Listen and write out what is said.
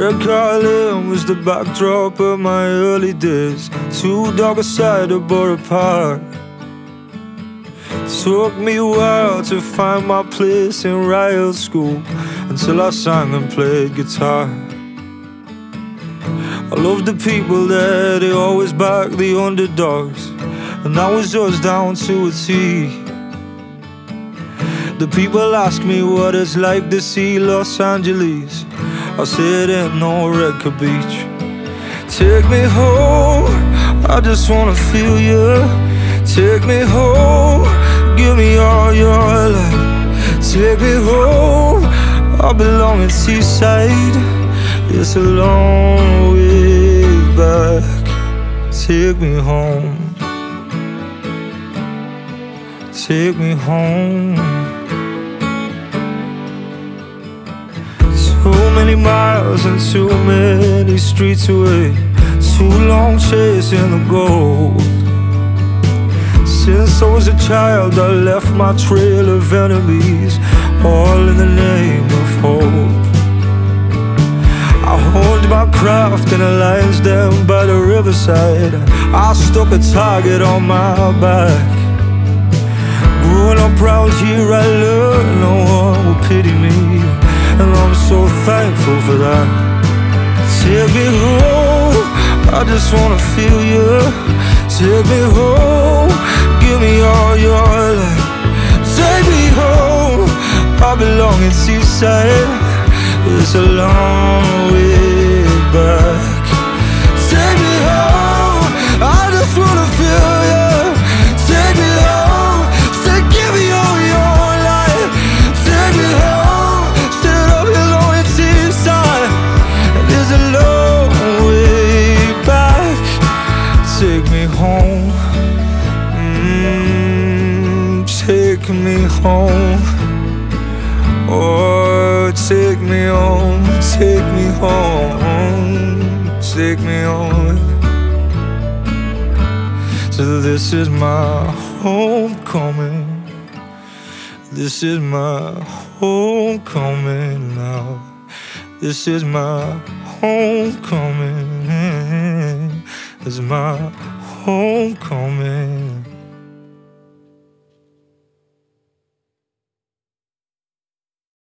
Red Carlin was the backdrop of my early days. Too dark a side of Borough Park. Took me a while to find my place in riot school, until I sang and played guitar. I loved the people there, they always backed the underdogs, and that was us down to a T. The people ask me what it's like to see Los Angeles. I said it ain't no Redcar Beach. Take me home, I just wanna feel you. Take me home, give me all your love. Take me home, I belong in Seaside. It's a long way back. Take me home, take me home. Too many miles and too many streets away, too long chasing the gold. Since I was a child, I left my trail of enemies, all in the name of hope. I honed my craft in a lion's den by the riverside. I stuck a target on my back. Growing up round here, I learned no one will pity me, and I'm so thankful for that. Take me home, I just wanna feel you. Take me home, give me all your love. Take me home, I belong in Seaside. It's a long way back. Take me home, I just wanna feel you. Take me home, say give me all your life. Take me home, sit up here alone in Seaside. There's a long way back. Take me home, take me home. Oh, take me home, take me home, take me home. So this is my homecoming. This is my homecoming now. This is my homecoming. This is my homecoming.